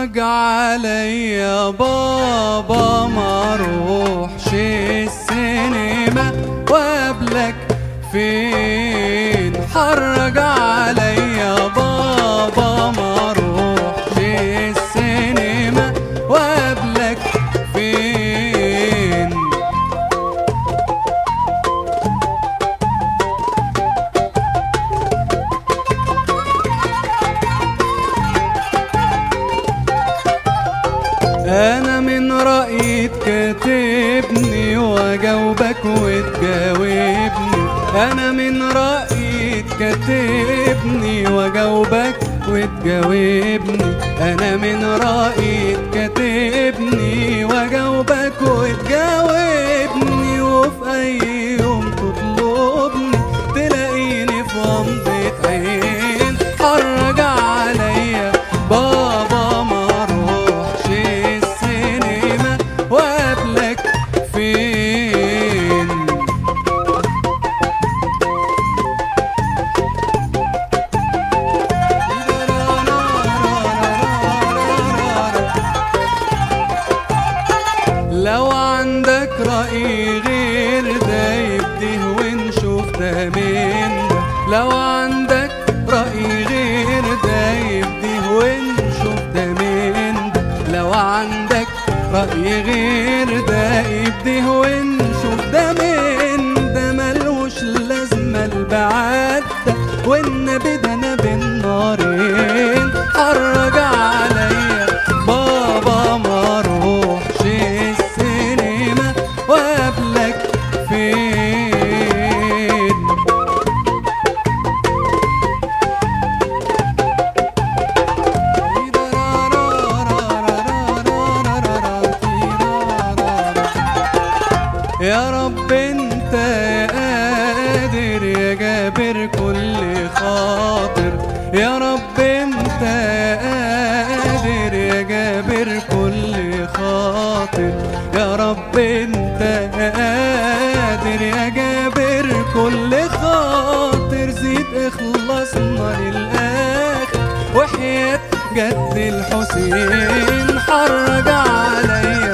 حرج عليا بابا ما روحش السينما وقبلك فين. حرج عليا بابا ما روحش السينما وقبلك فين. أنا من رأيي تكاتبني وأجاوبك وتجاوبني. أنا من رأيي تكاتبني وأجاوبك وتجاوبني. أنا من رأيي تكاتبني وأجاوبك وتجاوبني. وفي أي يوم تطلبني تلاقيني في غمضة عين. حرج عليا بابا ما روحش السينما وقبلك فين. لو عندك رأي غير ده يبديه ونشوف ده من ده. لو عندك رأي غير ده يبديه ونشوف ده من ده. لو عندك رأي غير ده يبديه ونشوف ده من ده. ملوش لازمة البعاد ده والنبي ده انا بين نارين. حرج عليا بابا ما روحش السينما وقبلك فين. يا رب انت قادر يا جابر كل خاطر. يا رب انت قادر يا جابر كل خاطر. يا رب انت قادر يا جابر كل خاطر. زيد اخلاصنا للآخر وحياة جد الحسين. حرج عليا